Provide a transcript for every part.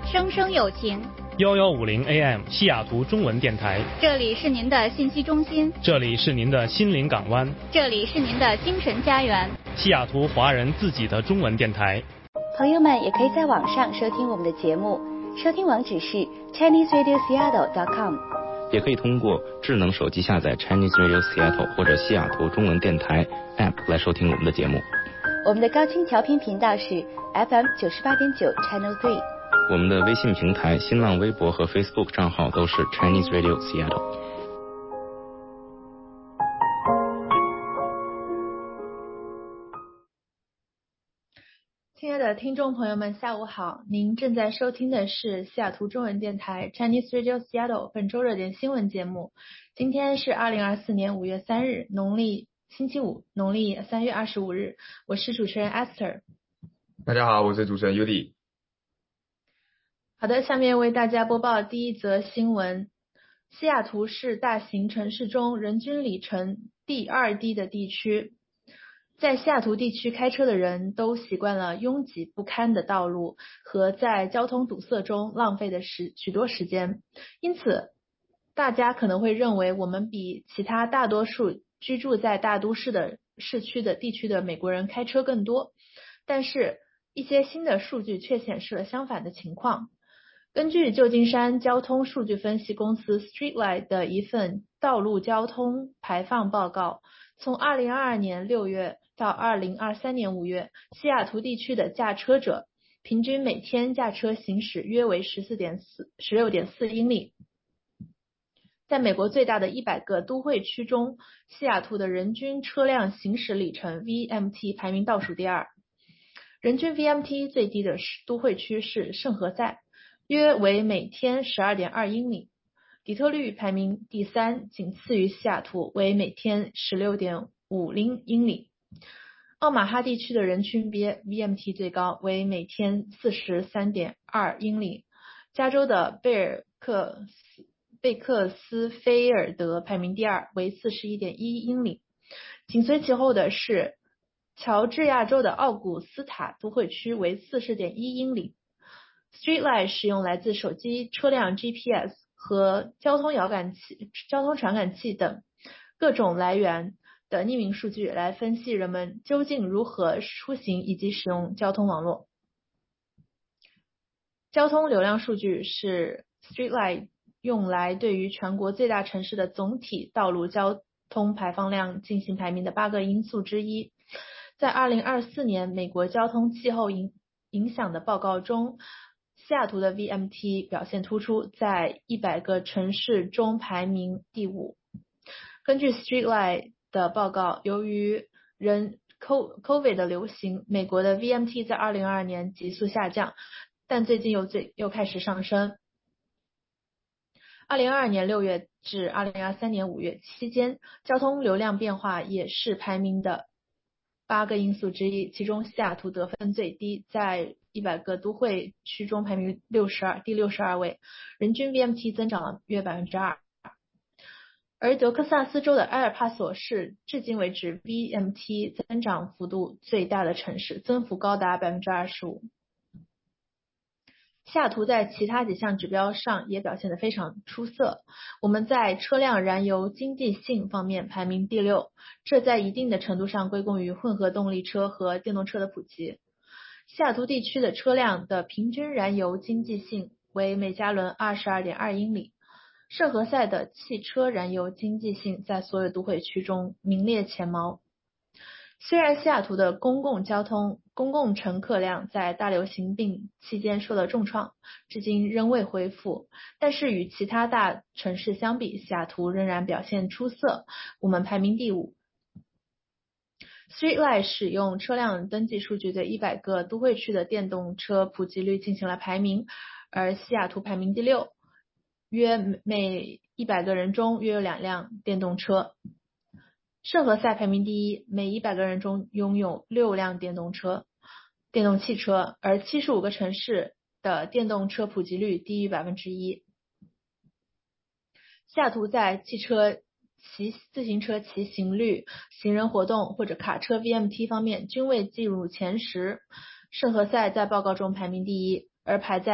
声声有情。 1150 AM 西雅图中文电台， 这里是您的信息中心， 这里是您的心灵港湾， 这里是您的精神家园， 西雅图华人自己的中文电台。 朋友们也可以在网上收听我们的节目，收听网址是 ChineseRadioSeattle.com， 也可以通过智能手机下载 Chinese Radio Seattle 或者西雅图中文电台 App 来收听我们的节目。 我们的高清调频频道是 FM 98.9 Channel 3。 我们的微信平台、新浪微博和 Facebook 账号都是 Chinese Radio Seattle。 亲爱的听众朋友们，下午好！您正在收听的是西雅图中文电台 Chinese Radio Seattle 本周热点新闻节目。今天是2024年5月3日，农历星期五，农历3月25日。我是主持人 Esther。 大家好，我是主持人 Yudi。 好的，下面为大家播报第一则新闻。西雅图是大型城市中人均里程第二低的地区。在西雅图地区开车的人都习惯了拥挤不堪的道路和在交通堵塞中浪费的许多时间，因此大家可能会认为我们比其他大多数居住在大都市的市区的地区的美国人开车更多，但是一些新的数据却显示了相反的情况。根据旧金山交通数据分析公司 Streetlight 的一份道路交通排放报告，从2022年6月到2023年5月，西雅图地区的驾车者平均每天驾车行驶约为16.4英里。在美国最大的100个都会区中，西雅图的人均车辆行驶里程 VMT 排名倒数第二。人均 VMT 最低的都会区是圣何塞，约为每天 12.2 英里。底特律排名第三，仅次于西雅图，为每天 16.50 英里。奥马哈地区的人均 VMT 最高，为每天 43.2 英里。加州的贝克斯菲尔德排名第二，为 41.1 英里。紧随其后的是乔治亚州的奥古斯塔都会区，为 40.1 英里。Streetlight 使用来自手机、车辆 GPS 和交通传感器等各种来源的匿名数据来分析人们究竟如何出行以及使用交通网络。交通流量数据是 Streetlight 用来对于全国最大城市的总体道路交通排放量进行排名的8个因素之一。在2024年美国交通气候影响的报告中，西雅图的 VMT 表现突出，在100个城市中排名第5。根据 Streetlight 的报告，由于COVID 的流行，美国的 VMT 在2022年急速下降，但最近又开始上升。2022年6月至2023年5月期间，交通流量变化也是排名的8个因素之一，其中西雅图得分最低，在100个都会区中排名第62位，人均 VMT 增长了约 2%。 而德克萨斯州的埃尔帕索是至今为止 VMT 增长幅度最大的城市，增幅高达 25%。 西雅图在其他几项指标上也表现得非常出色，我们在车辆燃油经济性方面排名第6，这在一定的程度上归功于混合动力车和电动车的普及。西雅图地区的车辆的平均燃油经济性为每加仑 22.2 英里，圣何塞的汽车燃油经济性在所有都会区中名列前茅。虽然西雅图的公共乘客量在大流行病期间受到重创，至今仍未恢复，但是与其他大城市相比，西雅图仍然表现出色，我们排名第5。Streetlight 使用车辆登记数据对100个都会区的电动车普及率进行了排名，而西雅图排名第6，约每100个人中约有2辆电动车。圣何塞排名第1，每100个人中拥有6辆电动汽车，而75个城市的电动车普及率低于 1%。 西雅图在自行车骑行率、行人活动或者卡车 VMT 方面均未进入前10。圣何塞在报告中排名第1，而排在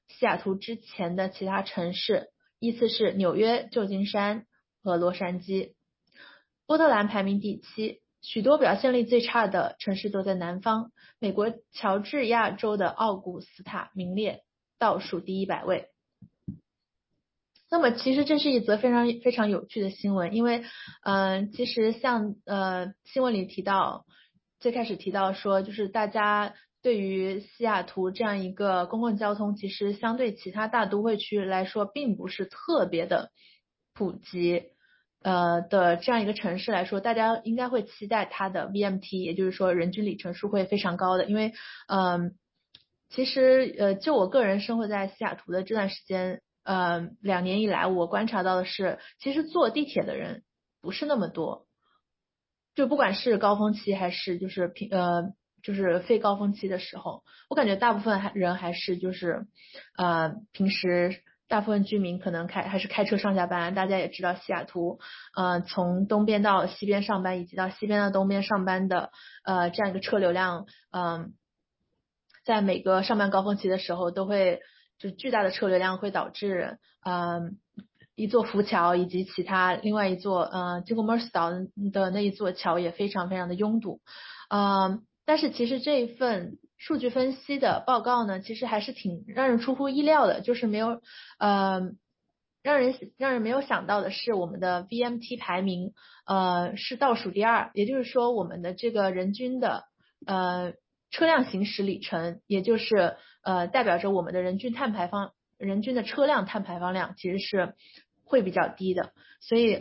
西雅图之前的其他城市，依次是纽约、旧金山和洛杉矶。波特兰排名第7，许多表现力最差的城市都在南方。美国乔治亚州的奥古斯塔名列倒数第100位。那么其实这是一则非常非常有趣的新闻，因为其实像新闻里提到，最开始提到说，就是大家对于西雅图这样一个公共交通，其实相对其他大都会区来说，并不是特别的普及的这样一个城市来说，大家应该会期待它的 VMT， 也就是说人均里程数会非常高的，因为其实就我个人生活在西雅图的这段时间。2年以来，我观察到的是，其实坐地铁的人不是那么多，就不管是高峰期还是就是非高峰期的时候，我感觉大部分人还是就是平时大部分居民可能还是开车上下班。大家也知道西雅图从东边到西边上班以及到西边到东边上班的这样一个车流量，在每个上班高峰期的时候都会。就巨大的车流量会导致一座浮桥以及其他另外一座经过 Mercer 岛的那一座桥也非常非常的拥堵。但是其实这一份数据分析的报告呢，其实还是挺让人出乎意料的，就是没有让人没有想到的是，我们的 VMT 排名是倒数第2，也就是说我们的这个人均的车辆行驶里程，也就是代表着我们的人均的车辆碳排放量其实是会比较低的。所以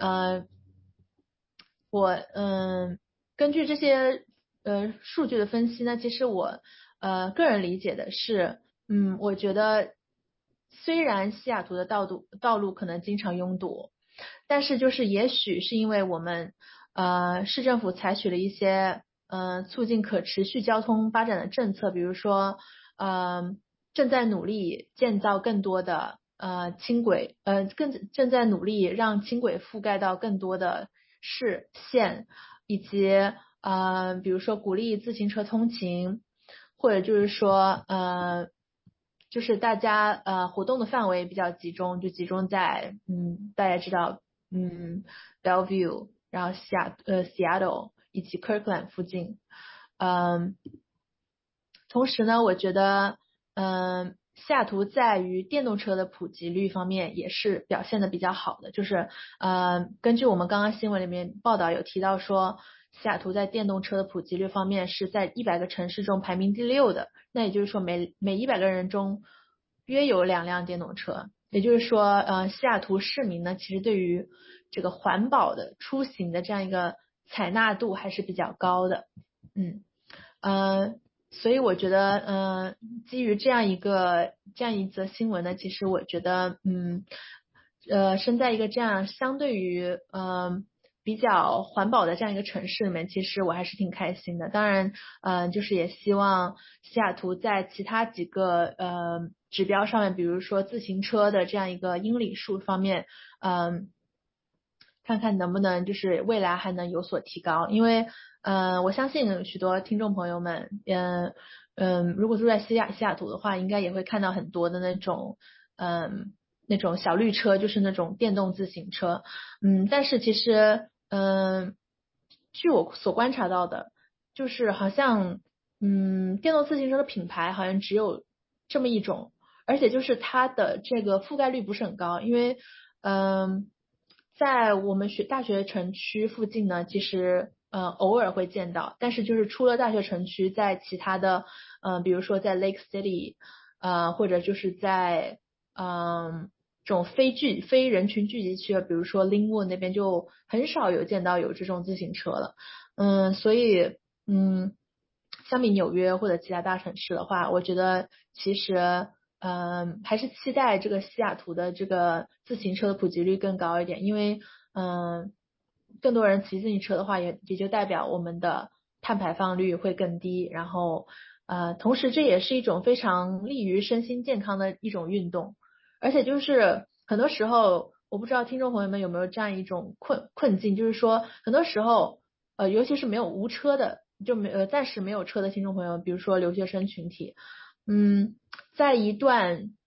我根据这些数据的分析呢，其实我个人理解的是，我觉得虽然西雅图的道路可能经常拥堵，但是就是也许是因为我们市政府采取了一些促进可持续交通发展的政策，比如说正在努力建造更多的轻轨，正在努力让轻轨覆盖到更多的市县，以及比如说鼓励自行车通勤，或者就是说就是大家活动的范围比较集中，就集中在大家知道Bellevue， 然后Seattle 以及 Kirkland 附近。同时呢，我觉得西雅图在于电动车的普及率方面也是表现的比较好的，就是根据我们刚刚新闻里面报道有提到说，西雅图在电动车的普及率方面是在100个城市中排名第6的，那也就是说每100个人中约有2辆电动车，也就是说西雅图市民呢其实对于这个环保的出行的这样一个采纳度还是比较高的。所以我觉得基于这样一则新闻呢，其实我觉得身在一个这样相对于比较环保的这样一个城市里面，其实我还是挺开心的。当然就是也希望西雅图在其他几个指标上面，比如说自行车的这样一个英里数方面看看能不能就是未来还能有所提高。因为我相信许多听众朋友们如果住在西雅图的话，应该也会看到很多的那种小绿车，就是那种电动自行车。但是其实据我所观察到的，就是好像电动自行车的品牌好像只有这么一种，而且就是它的这个覆盖率不是很高。因为在我们大学城区附近呢，其实偶尔会见到，但是就是出了大学城区，在其他的比如说在 Lake City 或者就是在这种非人群聚集区，比如说 Linwood 那边就很少有见到有这种自行车了。所以相比纽约或者其他大城市的话，我觉得其实还是期待这个西雅图的这个自行车的普及率更高一点。因为更多人骑自行车的话，也就代表我们的碳排放率会更低，然后同时这也是一种非常利于身心健康的一种运动。而且就是很多时候，我不知道听众朋友们有没有这样一种困境，就是说很多时候尤其是无车的，就暂时没有车的听众朋友，比如说留学生群体，在一段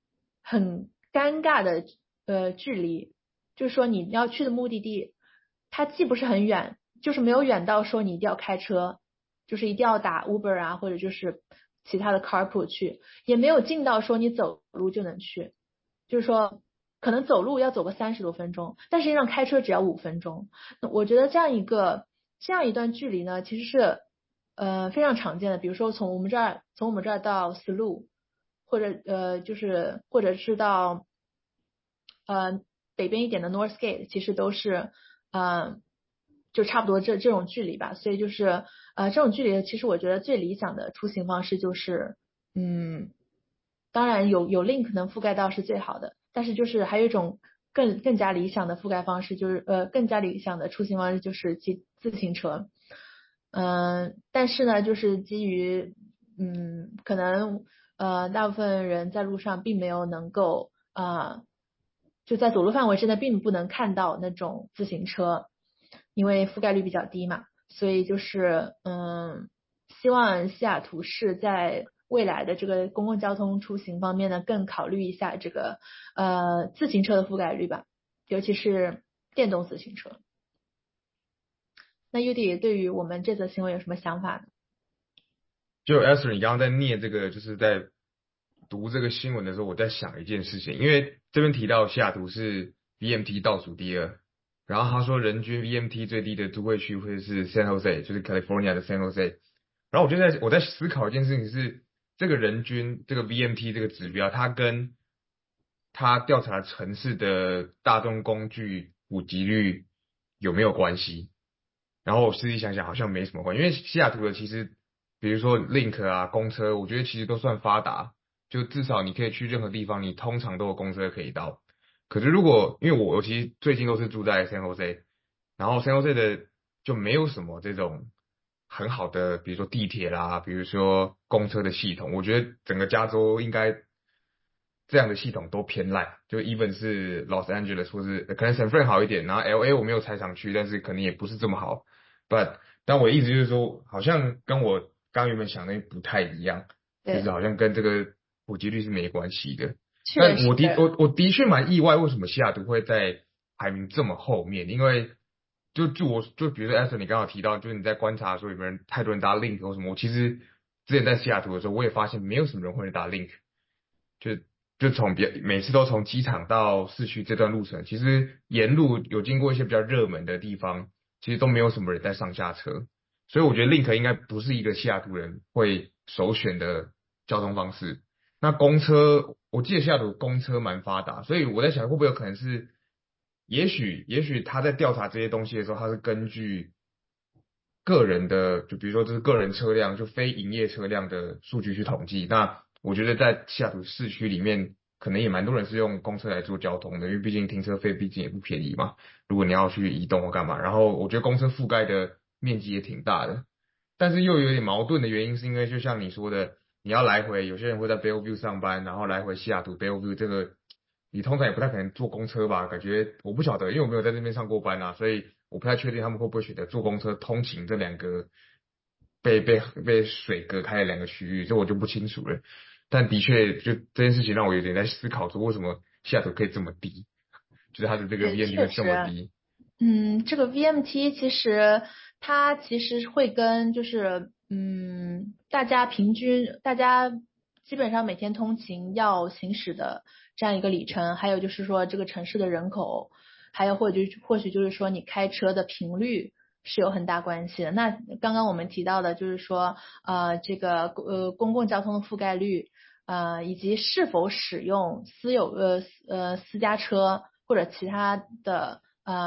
很尴尬的距离，就是说你要去的目的地，它既不是很远，就是没有远到说你一定要开车，就是一定要打 Uber 啊，或者就是其他的 carpool 去，也没有近到说你走路就能去，就是说可能走路要走个30多分钟，但实际上开车只要5分钟。那我觉得这样一段距离呢，其实是非常常见的。比如说从我们这儿到 SLU， 或者是到北边一点的 Northgate， 其实都是就差不多这种距离吧。所以就是这种距离，其实我觉得最理想的出行方式就是当然有 link 能覆盖到是最好的，但是就是还有一种更加理想的覆盖方式，就是更加理想的出行方式就是骑自行车。但是呢，就是基于可能大部分人在路上并没有能够就在走路范围之内并不能看到那种自行车，因为覆盖率比较低嘛，所以就是希望西雅图市在未来的这个公共交通出行方面呢，更考虑一下这个自行车的覆盖率吧，尤其是电动自行车。那 Udi 对于我们这则新闻有什么想法呢？ 就 Esther， 你刚刚在念这个，就是在读这个新闻的时候，我在想一件事情，因为这边提到西雅图是 VMT 倒数第2，然后他说人均 VMT 最低的都会区会是 San Jose， 就是 California 的 San Jose。然后我在思考一件事情是，这个人均这个 VMT 这个指标，它跟他调查城市的大众工具普及率有没有关系？然后我仔细想想，好像没什么关系，因为西雅图的其实，比如说 Link 啊，公车，我觉得其实都算发达，就至少你可以去任何地方，你通常都有公车可以到。可是如果因为我其实最近都是住在 San Jose，然后 San Jose 的就没有什么这种很好的，比如说地铁啦，比如说公车的系统，我觉得整个加州应该这样的系统都偏烂，就 even 是 Los Angeles 或是可能 San Fran 好一点，然后 LA 我没有才想去，但是可能也不是这么好。但我的意思就是说，好像跟我刚原本想的不太一样，就是好像跟这个普及率是没关系的。但我的确蛮意外，为什么西雅图会在排名这么后面？因为就比如说 Esther 你刚刚提到，就是你在观察说有没有人太多人搭 Link 或什么，我其实之前在西雅图的时候，我也发现没有什么人会搭 Link，就每次都从机场到市区这段路程，其实沿路有经过一些比较热门的地方，其实都没有什么人在上下车，所以我觉得 Link 应该不是一个西雅图人会首选的交通方式。那公车，我记得西雅图公车蛮发达，所以我在想会不会有可能是，也许他在调查这些东西的时候，他是根据个人的，就比如说这是个人车辆，就非营业车辆的数据去统计。那我觉得在西雅图市区里面，可能也蛮多人是用公车来做交通的，因为毕竟停车费毕竟也不便宜嘛。如果你要去移动或干嘛，然后我觉得公车覆盖的面积也挺大的，但是又有点矛盾的原因，是因为就像你说的，你要来回，有些人会在 Bellevue 上班，然后来回西雅图 Bellevue 这个，你通常也不太可能坐公车吧？感觉我不晓得，因为我没有在这边上过班啊，所以我不太确定他们会不会选择坐公车通勤这两个被水隔开的两个区域，这我就不清楚了。但的确，就这件事情让我有点在思考，说为什么西雅图可以这么低，就是它的这个 VMT 会这么低。 这个 VMT 其实它会跟就是大家基本上每天通勤要行驶的这样一个里程，还有就是说这个城市的人口，还有或许就是说你开车的频率是有很大关系的。那刚刚我们提到的就是说这个公共交通的覆盖率以及是否使用私家车或者其他的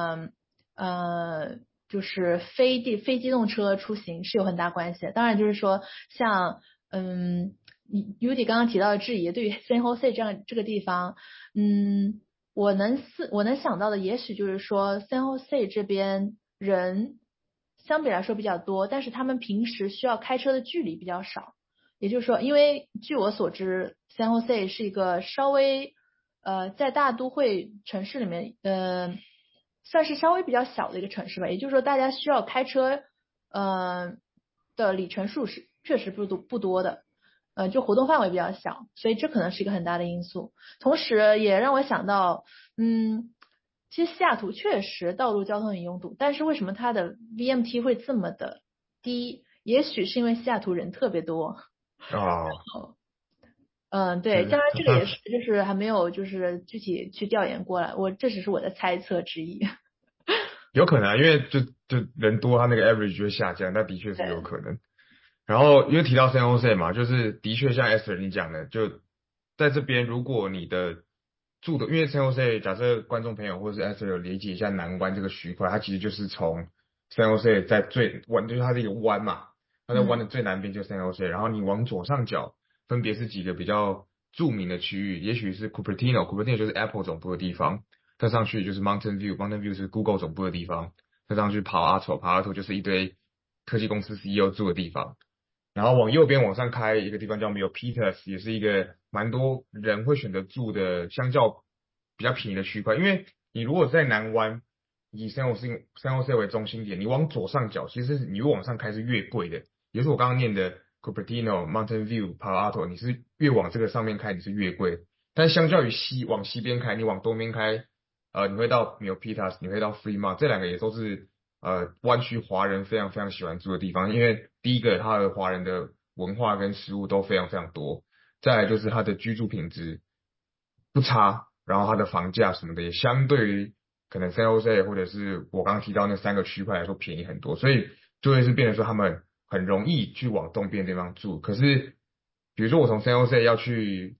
就是非机动车出行是有很大关系的。当然就是说像Udi 刚刚提到的质疑，对于 San Jose 这个地方，我能想到的也许就是说 San Jose 这边人相比来说比较多，但是他们平时需要开车的距离比较少。也就是说，因为据我所知 San Jose 是一个稍微在大都会城市里面算是稍微比较小的一个城市吧，也就是说大家需要开车的里程数是确实不多的。 就活动范围比较小，所以这可能是一个很大的因素。同时也让我想到，其实西雅图确实道路交通很拥堵，但是为什么它的 VMT 会这么的低？也许是因为西雅图人特别多。对，当然这个也是就是还没有就是具体去调研过来，这只是我的猜测之一。 有可能因为就人多，他那个 average 就会下降，那的确是有可能。然后因为提到 San Jose 嘛，就是的确像 Esther 你讲的，就在这边如果你的住的，因为 San Jose 假设观众朋友或是 Esther 有理解一下南湾这个区块，它其实就是从 San Jose 在最湾，就是它是一个湾嘛，它在湾的最南边就是 San Jose，然后你往左上角分别是几个比较著名的区域，也许是 Cupertino 就是 Apple 总部的地方，再上去就是 Mountain View 是 Google 总部的地方，再上去Palo Alto就是一堆科技公司 CEO 住的地方。然后往右边往上开一个地方叫 Milpitas， 也是一个蛮多人会选择住的，相较比较便宜的区块。因为你如果在南湾以 San Jose 为中心点，你往左上角，其实你越往上开是越贵的。也就是我刚刚念的 Cupertino、Mountain View、Palo Alto， 你是越往这个上面开你是越贵。但相较于往西边开，你往东边开，你会到 Milpitas， 你会到 Fremont， 这两个也都是湾区华人非常非常喜欢住的地方，因为第一个它的华人的文化跟食物都非常非常多，再来就是它的居住品质不差，然后它的房价什么的也相对于可能 San Jose 或者是我刚刚提到那3个区块来说便宜很多，所以就会是变成说他们很容易去往东边的地方住。可是比如说我从 San Jose 要去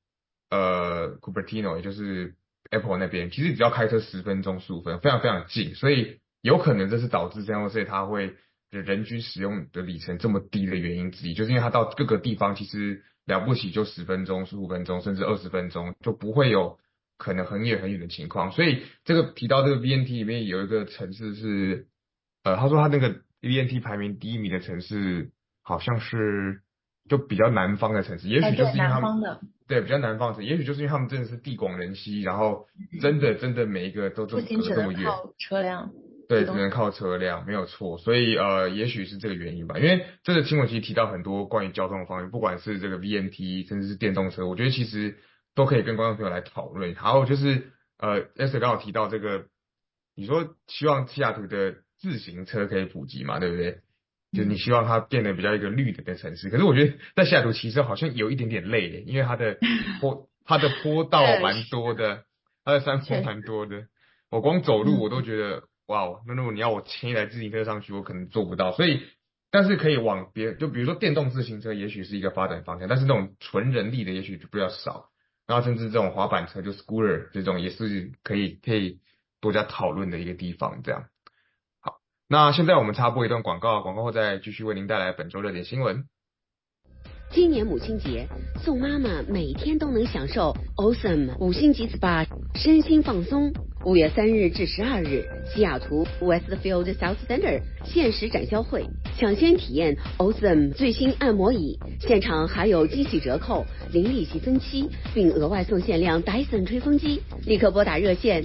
Cupertino， 也就是 Apple 那边，其实只要开车10分钟15分钟，非常非常近，所以有可能这是导致 San Jose 它会人均使用的里程这么低的原因之一，就是因为它到各个地方其实了不起就10分钟、15分钟，甚至20分钟，就不会有可能很远很远的情况。所以这个提到这个 VNT 里面有一个城市是，他说他那个 VNT 排名第1名的城市好像是就比较南方的城市，也许就是因为他们对比较南方的城市，也许就是因为他们真的是地广人稀，然后真的每一个都隔这么远， 车辆。 对，只能靠车辆，没有错。所以也许是这个原因吧。因为这个新闻其实提到很多关于交通的方面，不管是这个 VNT， 甚至是电动车，我觉得其实都可以跟观众朋友来讨论。还有就是Esther 刚好提到这个，你说希望西雅图的自行车可以普及嘛，对不对？就你希望它变得比较一个绿的城市。可是我觉得在西雅图骑车好像有一点点累耶，因为它的坡道蛮多的，它的山坡蛮多的。我光走路我都觉得。哇，那如果你要我牵一台自行车上去，我可能做不到。所以，但是可以往就比如说电动自行车，也许是一个发展方向，但是那种纯人力的，也许就比较少。然后甚至这种滑板车，就 scooter 这种，也是可以多加讨论的一个地方。这样，好，那现在我们插播一段广告，广告后再继续为您带来本周热点新闻。 今年母亲节，送妈妈每天都能享受 Awesome 5星级 SPA 身心放松。5月3日至12日，西雅图 Westfield South Center 限时展销会，抢先体验 Awesome 最新按摩椅，现场还有惊喜折扣、零利息分期，并额外送限量 Dyson 吹风机。立刻拨打热线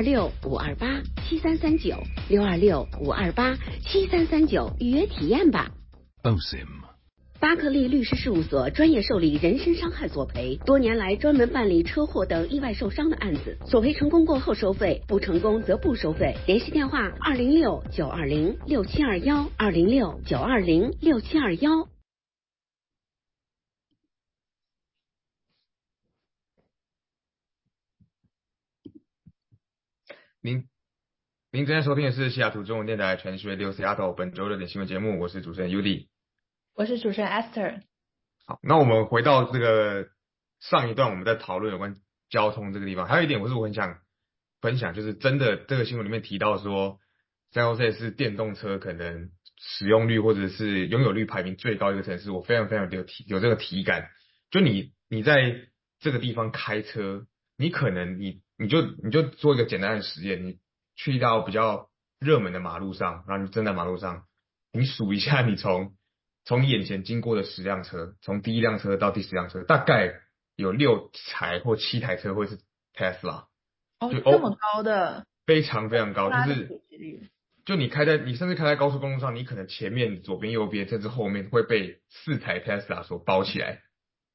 626-528-7339，626-528-7339预约体验吧。 Awesome。 巴克利律师事务所专业受理人身伤害索赔，多年来专门办理车祸等意外受伤的案子，索赔成功过后收费，不成功则不收费。联系电话206-920-6721，206-920-6721。 您正在收听的是西雅图中文电台全学6 Seattle 本周热点新闻节目，我是主持人 Yudi。 我是主持人 Esther。 好，那我们回到这个上一段我们在讨论有关交通这个地方，还有一点我很想分享，就是真的这个新闻里面提到说 San Jose 是电动车可能使用率或者是拥有率排名最高的一个城市，我非常非常有这个体感。就你在这个地方开车，你可能你就做一个简单的实验，你去到比较热门的马路上，然后你站在马路上，你数一下你从你眼前经过的10辆车，从第1辆车到第10辆车，大概有6台或7台车会是 Tesla。 这么高的， 非常非常高，就你甚至开在高速公路上，你可能前面、左边、右边，甚至后面会被4台 Tesla 所包起来。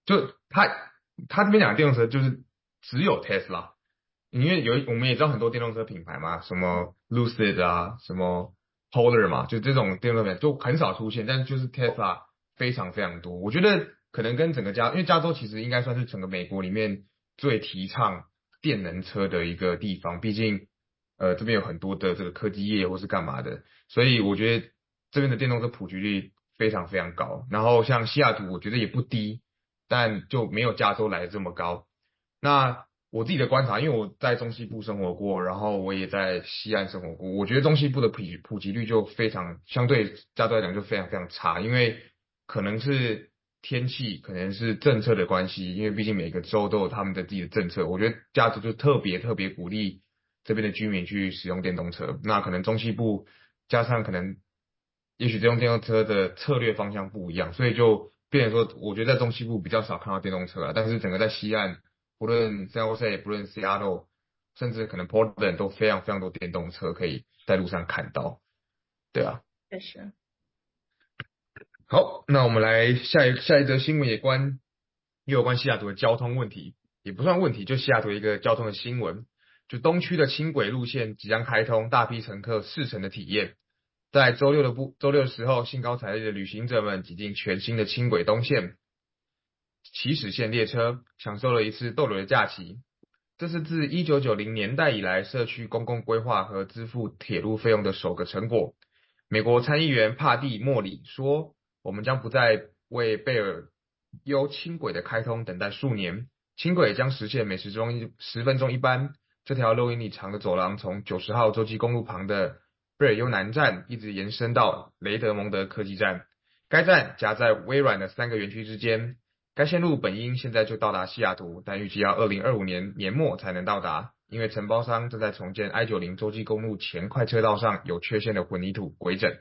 就他这边讲的电动车就是只有 Tesla，因为我们也知道很多电动车品牌嘛，什么 Lucid 啊，什么 Polar 嘛，就这种电动车品牌就很少出现，但是就是 Tesla 非常非常多。我觉得可能跟整个因为加州其实应该算是整个美国里面最提倡电能车的一个地方，毕竟这边有很多的这个科技业或是干嘛的，所以我觉得这边的电动车普及率非常非常高。然后像西雅图，我觉得也不低，但就没有加州来的这么高。那我自己的观察，因为我在中西部生活过，然后我也在西岸生活过，我觉得中西部的普及率就非常，相对加州来讲就非常非常差，因为可能是天气，可能是政策的关系，因为毕竟每个州都有他们的自己的政策。我觉得加州就特别特别鼓励这边的居民去使用电动车。那可能中西部加上可能，也许这种电动车的策略方向不一样，所以就变成说，我觉得在中西部比较少看到电动车啊，但是整个在西岸。不论 San Jose，不论 Seattle，甚至可能 Portland 都非常非常多电动车可以在路上看到。对啊， 确实。 好，那我们来下一则新闻也有关西雅图的交通问题，也不算问题，就西雅图一个交通的新闻。就东区的轻轨路线即将开通，大批乘客试乘的体验。在周六的时候，兴高采烈的旅行者们挤进全新的轻轨东线起始线列车，享受了一次逗留的假期。这是自1990年代以来社区公共规划和支付铁路费用的首个成果。美国参议员帕蒂·莫里说：“我们将不再为贝尔优轻轨的开通等待数年，轻轨将实现每时钟10分钟一班。这条6英里长的走廊从90号洲际公路旁的贝尔优南站一直延伸到雷德蒙德科技站。该站夹在微软的3个园区之间。该线路本应现在就到达西雅图，但预计要2025年年末才能到达，因为承包商正在重建 I-90 洲际公路前快车道上有缺陷的混凝土轨整。”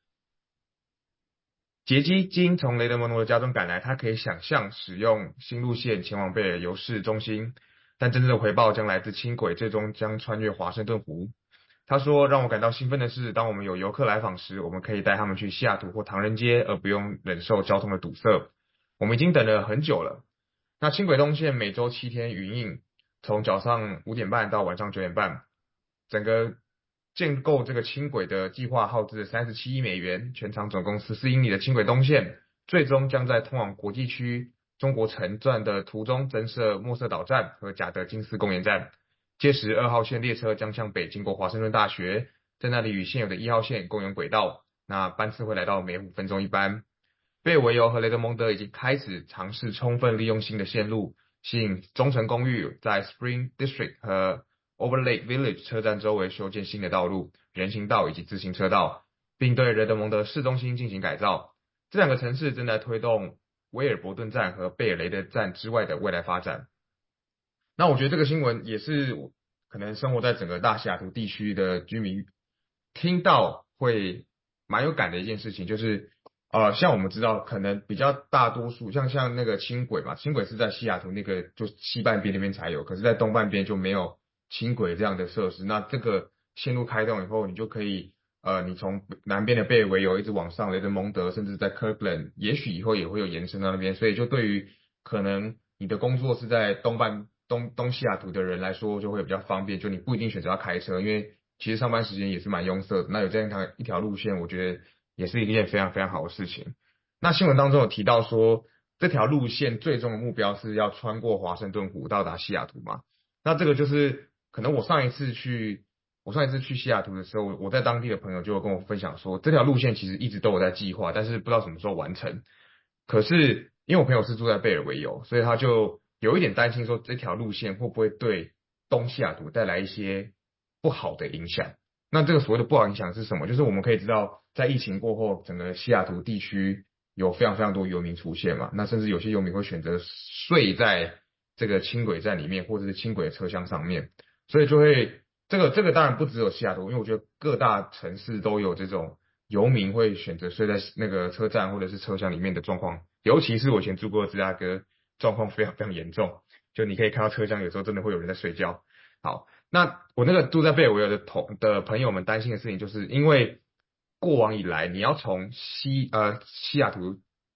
杰基今从雷德蒙多的家中赶来，他可以想象使用新路线前往贝尔尤市中心，但真正的回报将来自轻轨，最终将穿越华盛顿湖。他说：“让我感到兴奋的是，当我们有游客来访时，我们可以带他们去西雅图或唐人街，而不用忍受交通的堵塞。我们已经等了很久了。”那轻轨东线每周7天营运，从早上5点半到晚上9点半。整个建构这个轻轨的计划耗资37亿美元，全长总共14英里的轻轨东线，最终将在通往国际区中国城站的途中增设莫瑟岛站和贾德金斯公园站。届时2号线列车将向北经过华盛顿大学，在那里与现有的1号线共用轨道，那班次会来到每5分钟一班。贝尔维尤和雷德蒙德已经开始尝试充分利用新的线路，吸引中城公寓在 Spring District 和 Overlake Village 车站周围修建新的道路、人行道以及自行车道，并对雷德蒙德市中心进行改造。这2个城市正在推动威尔伯顿站和贝尔雷德站之外的未来发展。那我觉得这个新闻也是可能生活在整个大西雅图地区的居民听到会蛮有感的一件事情，就是像我们知道，可能比较大多数像那个轻轨嘛，轻轨是在西雅图那个就西半边那边才有，可是在东半边就没有轻轨这样的设施。那这个线路开通以后，你就可以你从南边的贝尔维尤一直往上雷德蒙德，甚至在 Kirkland， 也许以后也会有延伸到那边。所以就对于可能你的工作是在东西雅图的人来说，就会比较方便，就你不一定选择要开车，因为其实上班时间也是蛮拥塞的。那有这样一条路线，我觉得也是一件非常非常好的事情。那新闻当中有提到说，这条路线最终的目标是要穿过华盛顿湖到达西雅图嘛？那这个就是可能我上一次去西雅图的时候，我在当地的朋友就跟我分享说，这条路线其实一直都有在计划，但是不知道什么时候完成。可是因为我朋友是住在贝尔维尤，所以他就有一点担心说，这条路线会不会对东西雅图带来一些不好的影响。那这个所谓的不好影响是什么？就是我们可以知道，在疫情过后，整个西雅图地区有非常非常多游民出现嘛，那甚至有些游民会选择睡在这个轻轨站里面，或者是轻轨车厢上面，所以就会这个当然不只有西雅图，因为我觉得各大城市都有这种游民会选择睡在那个车站或者是车厢里面的状况，尤其是我以前住过的芝加哥，状况非常非常严重，就你可以看到车厢有时候真的会有人在睡觉。好，那我那个住在贝尔维尔的朋友们担心的事情，就是因为过往以来你要从西雅图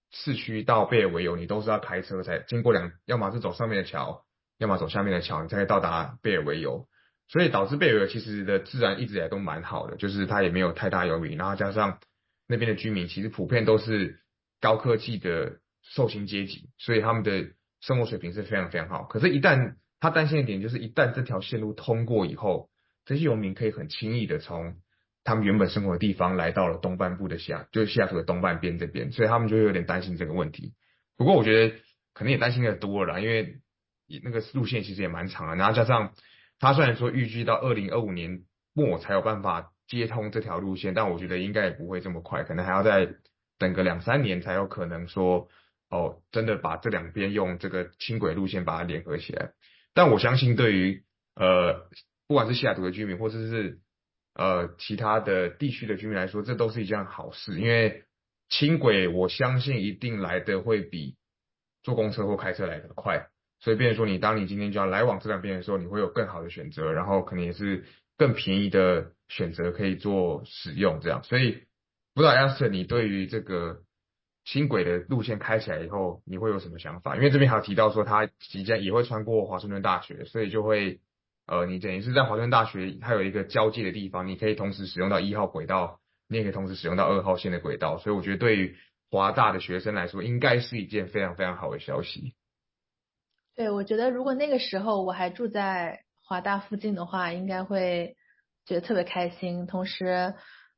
市区到贝尔维尤，你都是要开车才经过要么是走上面的桥，要么走下面的桥，你才可以到达贝尔维尤。所以导致贝尔维尤其实的治安一直以来都蛮好的，就是它也没有太大游民，然后加上那边的居民其实普遍都是高科技的受薪阶级，所以他们的生活水平是非常非常好。可是，他担心的点就是，一旦这条线路通过以后，这些游民可以很轻易的从他们原本生活的地方来到了东半部的就是西雅图的东半边这边，所以他们就会有点担心这个问题。不过我觉得可能也担心的多了啦，因为那个路线其实也蛮长的，然后加上他虽然说预计到2025年末才有办法接通这条路线，但我觉得应该也不会这么快，可能还要再等个2-3年才有可能说真的把这两边用这个轻轨路线把它联合起来。但我相信对于不管是西雅图的居民或者是其他的地区的居民来说，这都是一件好事，因为轻轨我相信一定来的会比坐公车或开车来的快。所以变成说当你今天就要来往这两边的时候，你会有更好的选择，然后可能也是更便宜的选择可以做使用这样。所以不知道 Astor 你对于这个轻轨的路线开起来以后，你会有什么想法？因为这边还有提到说它即将也会穿过华盛顿大学，所以就会你等于是在华盛顿大学它有一个交界的地方，你可以同时使用到1号轨道，你也可以同时使用到2号线的轨道，所以我觉得对于华大的学生来说，应该是一件非常非常好的消息。 对，我觉得如果那个时候我还住在华大附近的话，应该会觉得特别开心。同时，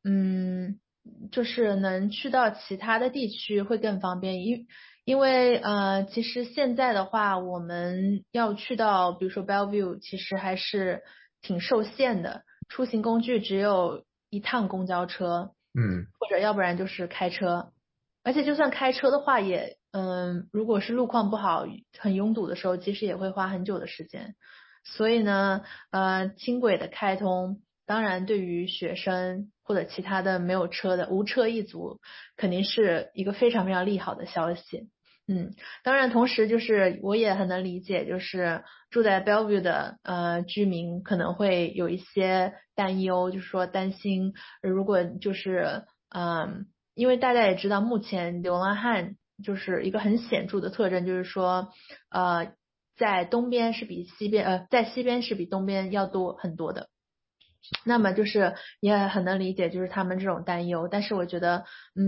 就是能去到其他的地区会更方便。因为其实现在的话，我们要去到比如说 Bellevue， 其实还是挺受限的，出行工具只有一趟公交车，或者要不然就是开车。而且就算开车的话也，如果是路况不好很拥堵的时候，其实也会花很久的时间。所以呢，轻轨的开通，当然对于学生或者其他的没有车的无车一族，肯定是一个非常非常利好的消息。当然同时就是我也很能理解，就是住在 Bellevue 的居民可能会有一些担忧，就是说担心如果就是因为大家也知道，目前流浪汉就是一个很显著的特征，就是说，在东边是比西边，在西边是比东边要多很多的。那么就是也很能理解，就是他们这种担忧。但是我觉得，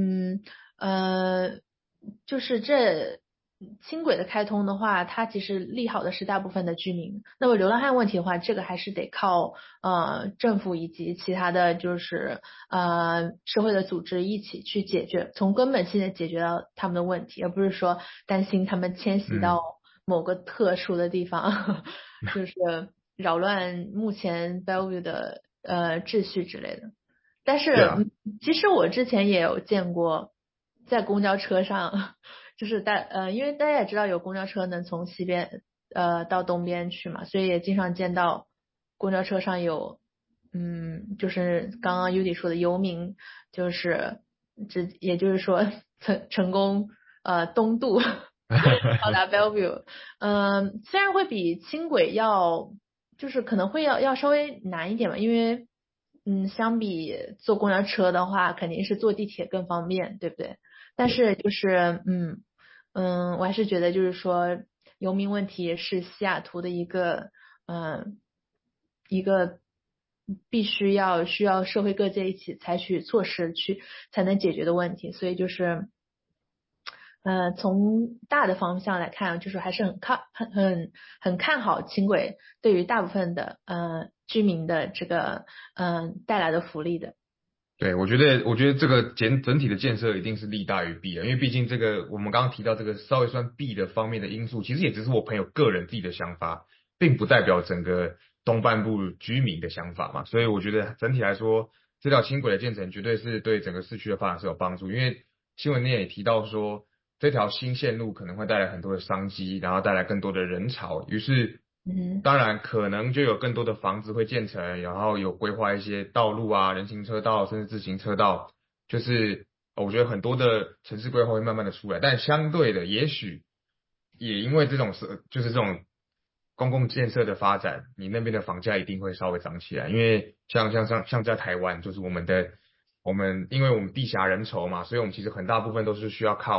就是这轻轨的开通的话，它其实利好的是大部分的居民。那么流浪汉问题的话，这个还是得靠政府以及其他的就是社会的组织一起去解决，从根本性的解决到他们的问题，而不是说担心他们迁徙到某个特殊的地方，就是扰乱目前 Bellevue 的秩序之类的。但是其实我之前也有见过在公交车上。就是因为大家也知道有公交车能从西边到东边去嘛，所以也经常见到公交车上有就是刚刚 Yudi 说的游民，就是也就是说成功东渡到达 Bellevue。虽然会比轻轨就是可能会要稍微难一点嘛，因为相比坐公交车的话，肯定是坐地铁更方便，对不对？但是就是我还是觉得就是说游民问题是西雅图的一个需要社会各界一起采取措施才能解决的问题。所以就是从大的方向来看，就是还是很看好轻轨对于大部分的居民的这个带来的福利的。 对，我觉得这个整体的建设一定是利大于弊的，因为毕竟这个我们刚刚提到这个稍微算弊的方面的因素，其实也只是我朋友个人自己的想法，并不代表整个东半部居民的想法嘛。所以我觉得整体来说，这条轻轨的建成绝对是对整个市区的发展是有帮助，因为新闻内也提到说，这条新线路可能会带来很多的商机，然后带来更多的人潮，于是当然可能就有更多的房子会建成，然后有规划一些道路啊、人行车道甚至自行车道，就是我觉得很多的城市规划会慢慢的出来，但相对的也许也因为就是这种公共建设的发展，你那边的房价一定会稍微涨起来，因为像在台湾，就是因为我们地狭人稠嘛，所以我们其实很大部分都是需要靠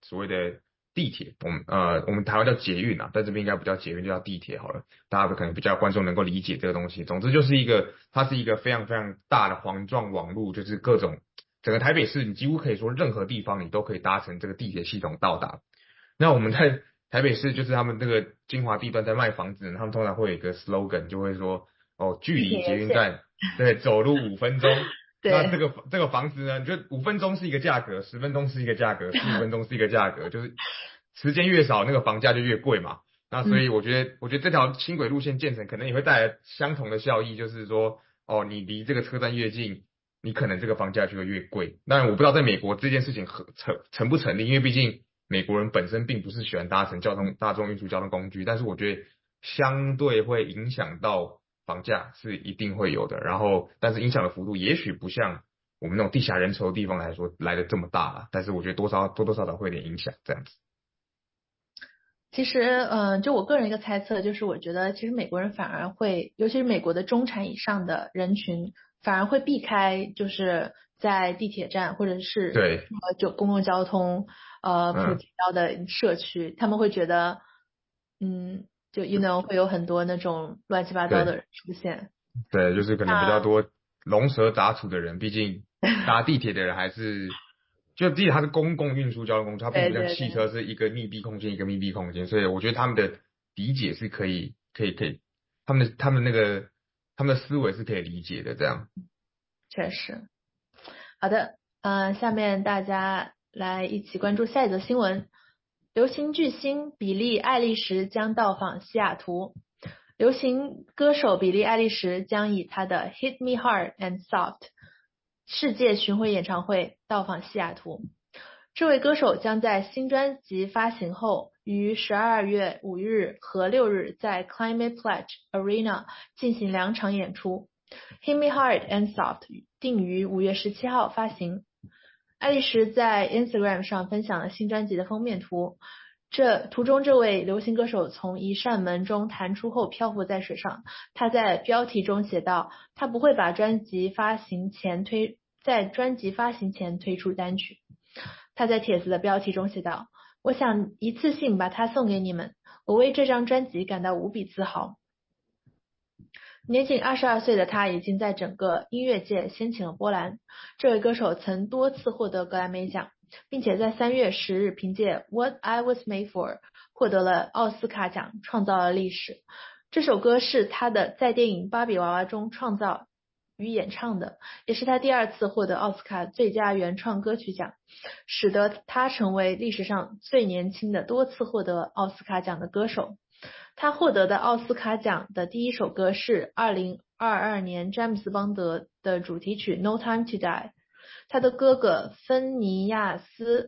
所谓的地铁，我们台湾叫捷运啊，在这边应该不叫捷运，就叫地铁好了，大家可能比较观众能够理解这个东西。总之就是它是一个非常非常大的环状网路，就是各种整个台北市，你几乎可以说任何地方你都可以搭乘这个地铁系统到达。那我们在台北市就是他们那个精华地段在卖房子，他们通常会有一个 slogan， 就会说距离捷运站对走路5分钟。那这个房子呢，就5分钟是一个价格，10分钟是一个价格，15分钟是一个价格，就是时间越少，那个房价就越贵嘛。那所以我觉得这条轻轨路线建成可能也会带来相同的效益，就是说你离这个车站越近，你可能这个房价就会越贵。当然我不知道在美国这件事情成不成立，因为毕竟美国人本身并不是喜欢搭乘大众运输交通工具，但是我觉得相对会影响到房价是一定会有的，然后但是影响的幅度也许不像我们那种地狭人稠的地方来说来的这么大了，但是我觉得多多少少会有点影响这样子。 其实就我个人一个猜测，就是我觉得其实美国人反而会，尤其是美国的中产以上的人群，反而会避开就是在地铁站或者是对就公共交通普及到的社区，他们会觉得就会有很多那种乱七八糟的人出现。 对，就是可能比较多龙蛇杂处的人，毕竟搭地铁的人还是就地铁它是公共运输交通工具，它并不像汽车是一个密闭空间一个密闭空间，所以我觉得他们的理解是可以，他们的思维是可以理解的这样。 确实。好的，下面大家来一起关注下一则新闻。流行巨星比利·爱丽什将到访西雅图。流行歌手比利·爱丽什将以她的 Hit Me Hard and Soft 世界巡回演唱会到访西雅图。这位歌手将在新专辑发行后于12月5日和6日在 Climate Pledge Arena 进行2场演出。Hit Me Hard and Soft 定于5月17号发行。爱丽什在 Instagram 上分享了新专辑的封面图，图中这位流行歌手从一扇门中弹出后漂浮在水上。他在标题中写道，他不会在专辑发行前推出单曲。他在帖子的标题中写道，我想一次性把它送给你们，我为这张专辑感到无比自豪。年仅22岁的他已经在整个音乐界掀起了波澜。这位歌手曾多次获得格莱美奖，并且在3月10日凭借 What I Was Made For 获得了奥斯卡奖，创造了历史。这首歌是他在电影《芭比娃娃》中创造与演唱的，也是他第2次获得奥斯卡最佳原创歌曲奖，使得他成为历史上最年轻的多次获得奥斯卡奖的歌手。他获得的奥斯卡奖的第一首歌是2022年詹姆斯邦德的主题曲 No Time to Die。 他的哥哥芬尼亚斯·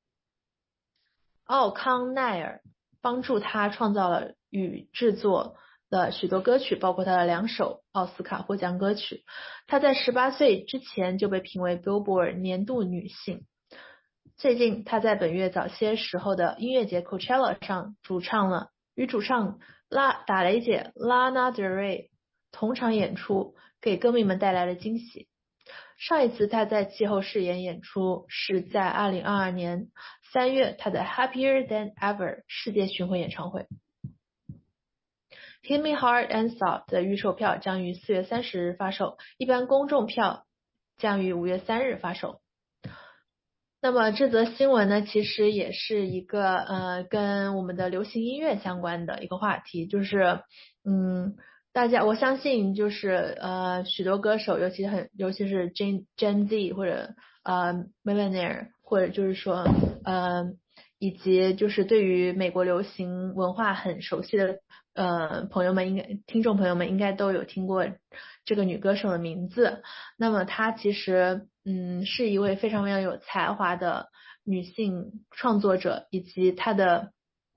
奥康奈尔帮助他创造了与制作了许多歌曲，包括他的2首奥斯卡获奖歌曲。他在18岁之前就被评为 Billboard 年度女性。最近他在本月早些时候的音乐节 Coachella 上与主唱打雷姐 Lana Del Rey 同场演出，给歌迷们带来了惊喜。上一次他在气候饰演演出是在2022年3月他的 Happier Than Ever 世界巡回演唱会。Hit Me Hard and Soft 的预售票将于4月30日发售，一般公众票将于5月3日发售。那么这则新闻呢，其实也是一个跟我们的流行音乐相关的一个话题，就是我相信就是许多歌手，尤其是 Gen Z 或者Millennial， 或者就是说以及就是对于美国流行文化很熟悉的听众朋友们应该都有听过这个女歌手的名字。那么她其实是一位非常非常有才华的女性创作者，以及她的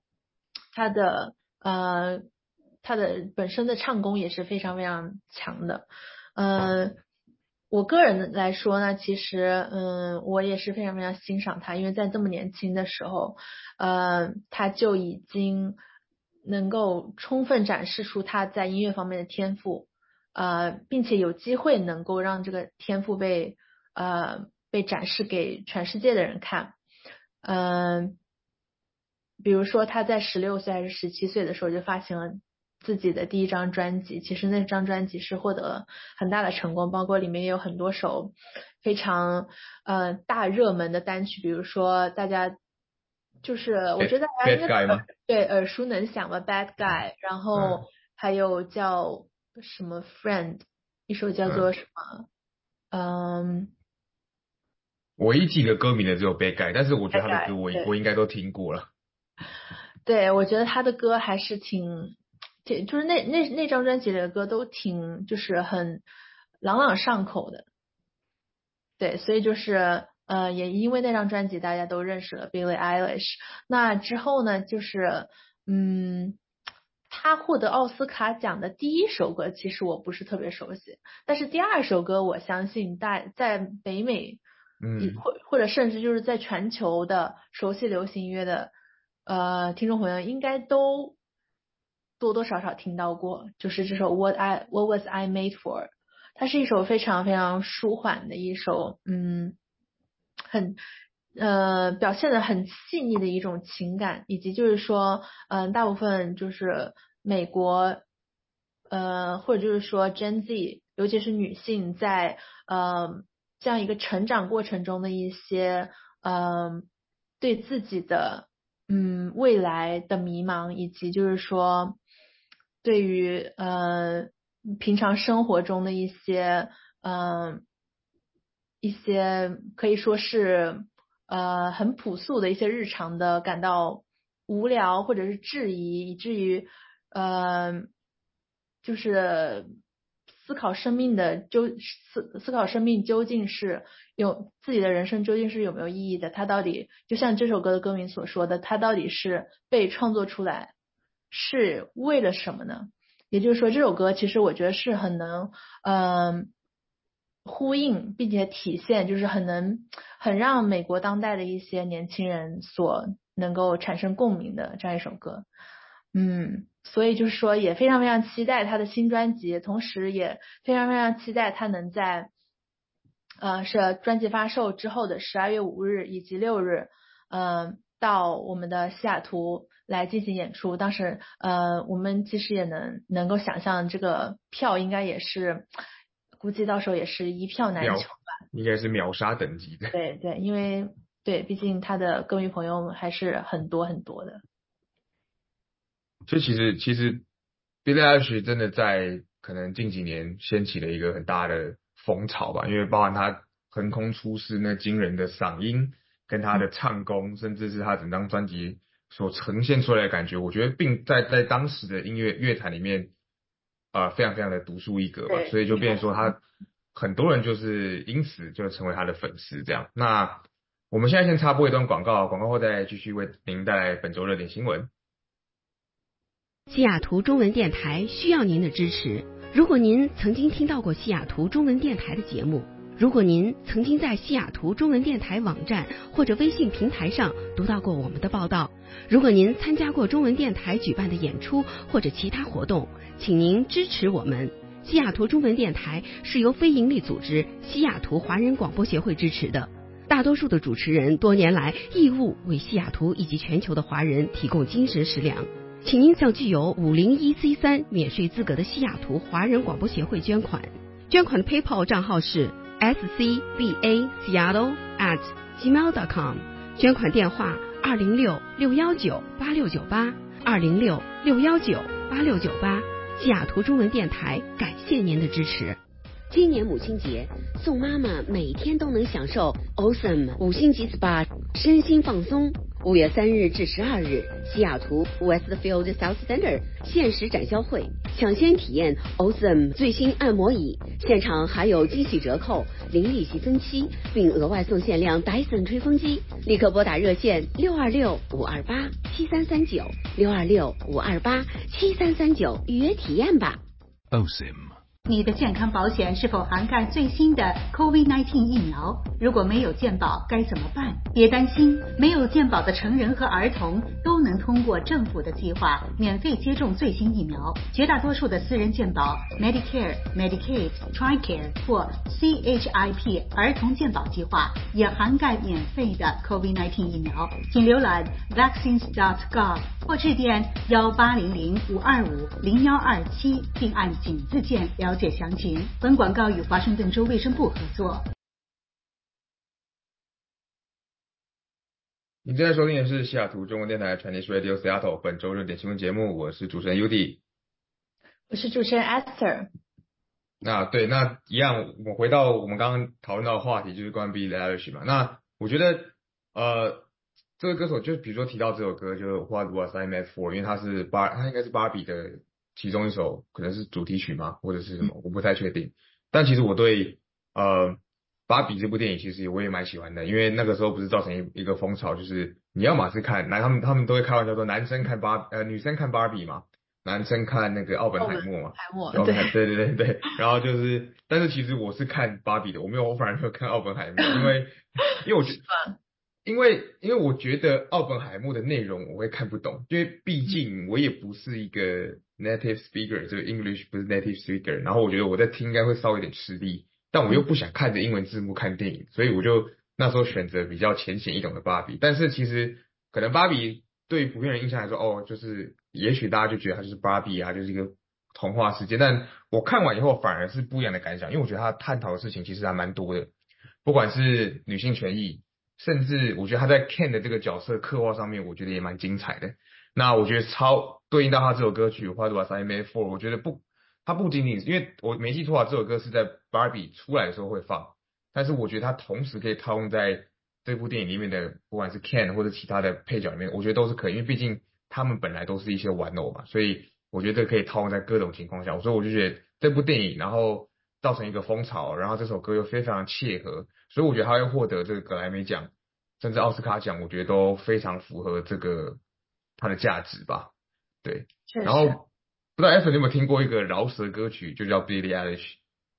本身的唱功也是非常非常强的。我个人来说呢，其实我也是非常非常欣赏她，因为在这么年轻的时候她就已经能够充分展示出她在音乐方面的天赋，并且有机会能够让这个天赋被展示给全世界的人看。 比如说他在16岁还是17岁的时候就发行了自己的第一张专辑，其实那张专辑是获得了很大的成功，包括里面也有很多首非常大热门的单曲，比如说大家就是我觉得大家应该对耳熟能详吧 Bad Guy， 然后还有叫什么 Friend， 一首叫做什么我唯一记得歌名的只有 Bad Guy， 但是我觉得他的歌我应该都听过了。 对，我觉得他的歌还是就是那张专辑里的歌都挺就是很朗朗上口的。对，所以就是也因为那张专辑大家都认识了 Billie Eilish。那之后呢，就是他获得奥斯卡奖的第一首歌其实我不是特别熟悉，但是第二首歌我相信在北美或者甚至就是在全球的熟悉流行音乐的听众朋友应该都多多少少听到过，就是这首 What Was I Made For。 它是一首非常非常舒缓的一首很表现的很细腻的一种情感，以及就是说大部分就是美国或者就是说 Gen Z 尤其是女性在这样一个成长过程中的一些对自己的未来的迷茫，以及就是说对于平常生活中的一些可以说是很朴素的一些日常的感到无聊或者是质疑，以至于就是思考生命究竟是自己的人生究竟是有没有意义的，它到底就像这首歌的歌名所说的，它到底是被创作出来是为了什么呢？也就是说这首歌其实我觉得是很能呼应并且体现，就是很让美国当代的一些年轻人所能够产生共鸣的这样一首歌。所以就是说也非常非常期待他的新专辑，同时也非常非常期待他能在是专辑发售之后的12月5日以及6日到我们的西雅图来进行演出。当时我们其实也能够想象这个票应该也是估计到时候也是一票难求吧， 应该是秒杀等级的。 对对，因为毕竟他的歌迷朋友还是很多很多的。 所以其实 Billie Eilish 真的在可能近几年掀起了一个很大的风潮吧，因为包含他横空出世那惊人的嗓音跟他的唱功，甚至是他整张专辑所呈现出来的感觉，我觉得并在当时的音乐坛里面非常非常的独树一格吧，所以就变成说他很多人就是因此就成为他的粉丝这样。那我们现在先插播一段广告后再继续为您带来本周热点新闻。 西雅图中文电台需要您的支持。如果您曾经听到过西雅图中文电台的节目，如果您曾经在西雅图中文电台网站或者微信平台上读到过我们的报道，如果您参加过中文电台举办的演出或者其他活动，请您支持我们。西雅图中文电台是由非营利组织西雅图华人广播协会支持的，大多数的主持人多年来义务为西雅图以及全球的华人提供精神食粮。请您向具有501C3免税资格的西雅图华人广播协会捐款。捐款的 PayPal 账号是 scbaseattle@gmail.com， 捐款电话206-619-8698 206-619-8698。西雅图中文电台感谢您的支持。今年母亲节，宋妈妈每天都能享受 Awesome 5星级 SPA 身心放松。5月3日至12日，西雅图 Westfield South Center 限时展销会，抢先体验 Awesome 最新按摩椅，现场还有惊喜折扣、零利息分期，并额外送限量 Dyson 吹风机。立刻拨打热线626-528-7339 626-528-7339预约体验吧。 Awesome 你的健康保险是否涵盖最新的 COVID-19 疫苗？如果没有健保该怎么办？别担心，没有健保的成人和儿童都能通过政府的计划免费接种最新疫苗。绝大多数的私人健保 Medicare、Medicaid、TRICARE 或 CHIP 儿童健保计划也涵盖免费的 COVID-19 疫苗。请浏览 vaccines.gov 或致电1800-525-0127并按井字键了解详情。本广告与华盛顿州卫生部合作。 你正在收听的是西雅图中文电台 Chinese Radio Seattle 本周热点新闻节目，我是主持人 Udi， 我是主持人 Esther。 那一样，我回到我们刚刚讨论到的话题，就是关于 Billie Eilish 嘛。那我觉得这个歌手就比如说提到这首歌，就是 What Was I Made For， 因为它应该是芭比的其中一首，可能是主题曲嘛，或者是什么，我不太确定。但其实我对芭比这部电影其实我也蛮喜欢的，因为那个时候不是造成一个风潮，就是你要么是看，他们都会开玩笑说女生看芭比嘛，男生看那个奥本海默嘛，对，然后就是，但是其实我是看芭比的，我反而没有看奥本海默，因为我觉得。因为我觉得奥本海默的内容我会看不懂，因为毕竟我也不是一个 native speaker， 这个 English 不是 native speaker， 然后我觉得我在听应该会稍微有点吃力，但我又不想看着英文字幕看电影，所以我就那时候选择比较浅显易懂的芭比。但是其实可能芭比对普遍人印象来说，就是也许大家就觉得它就是芭比啊，就是一个童话世界，但我看完以后反而是不一样的感想，因为我觉得它探讨的事情其实还蛮多的，不管是女性权益。甚至我觉得他在 Ken 的这个角色刻画上面，我觉得也蛮精彩的。那我觉得超对应到他这首歌曲《What Was I Made For》，我觉得他不仅仅因为我没记错啊，这首歌是在 Barbie 出来的时候会放，但是我觉得它同时可以套用在这部电影里面的，不管是 Ken 或者其他的配角里面，我觉得都是可以，因为毕竟他们本来都是一些玩偶嘛，所以我觉得可以套用在各种情况下，所以我就觉得这部电影然后造成一个风潮，然后这首歌又非常切合。所以我觉得他会获得这个格莱美奖，甚至奥斯卡奖，我觉得都非常符合这个它的价值吧。对，然后不知道 F 你有没有听过一个饶舌歌曲，就叫 Billie Eilish？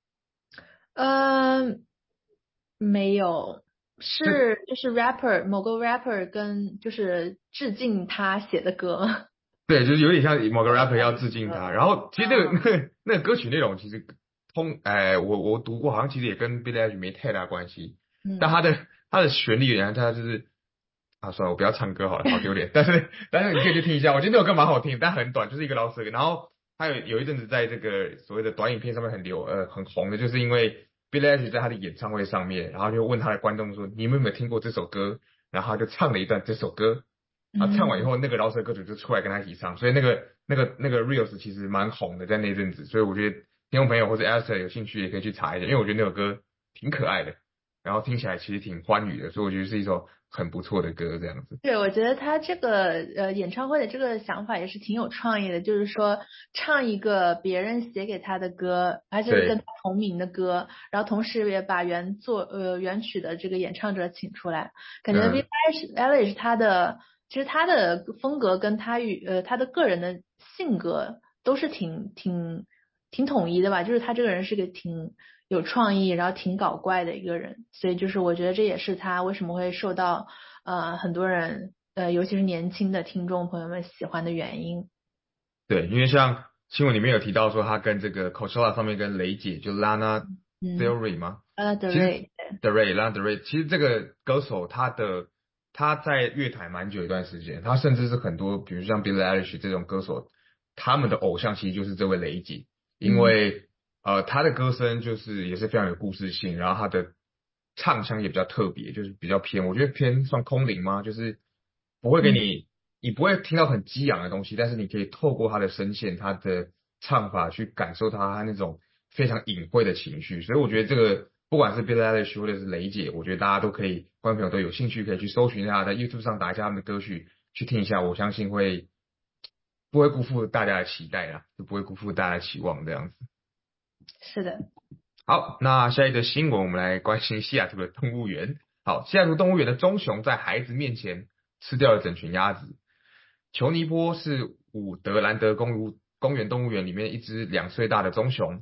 没有，就是 rapper 某个 rapper 跟就是致敬他写的歌。 对，就是有点像某个 rapper 要致敬他。然后其实那个歌曲内容其实我读过，好像其实也跟 Billie Eilish 没太大关系。但它的旋律，然后它就是算了，我不要唱歌好了，好丢脸。但是你可以去听一下，我觉得那首歌蛮好听，但很短，就是一个饶舌歌。然后他有一阵子在这个所谓的短影片上面很红的，就是因为 Billie Eilish 在他的演唱会上面，然后就问他的观众说，你们有没有听过这首歌？然后他就唱了一段这首歌。他唱完以后，那个饶舌歌手就出来跟他一起唱，所以那个 Reels 其实蛮红的，在那阵子。所以我觉得听众朋友或者 Esther 有兴趣也可以去查一下，因为我觉得那首歌挺可爱的，然后听起来其实挺欢愉的，所以我觉得是一首很不错的歌这样子。 对，我觉得他这个演唱会的这个想法也是挺有创意的，就是说唱一个别人写给他的歌，而且是跟他同名的歌，然后同时也把原曲的这个演唱者请出来，感觉 Billie Eilish 其实他的风格跟他的个人的性格都是挺统一的吧，就是他这个人是个挺有创意，然后挺搞怪的一个人，所以就是我觉得这也是他为什么会受到很多人尤其是年轻的听众朋友们喜欢的原因。 对，因为像新闻里面有提到说他跟这个 Coachella 上面跟雷姐就 Lana Del Rey 吗 ？Lana Del Rey，其实这个歌手他在乐坛蛮久一段时间，他甚至是很多比如像 Billie Eilish 这种歌手，他们的偶像其实就是这位雷姐，因为他的歌声就是也是非常有故事性，然后他的唱腔也比较特别，就是比较偏，我觉得偏算空灵吗？就是不会给你不会听到很激昂的东西，但是你可以透过他的声线、他的唱法去感受他那种非常隐晦的情绪，所以我觉得这个不管是 Billie Eilish 或者是雷姐，我觉得大家都可以，观众朋友都有兴趣可以去搜寻一下，在 YouTube 上打一下他们的歌曲，去听一下，我相信不会辜负大家的期待啦，就不会辜负大家的期望这样子。 是的。 好，那下一则新闻我们来关心西雅图的动物园。好，西雅图动物园的棕熊在孩子面前吃掉了整群鸭子。裘尼波是伍德兰德公园动物园里面一只2岁大的棕熊，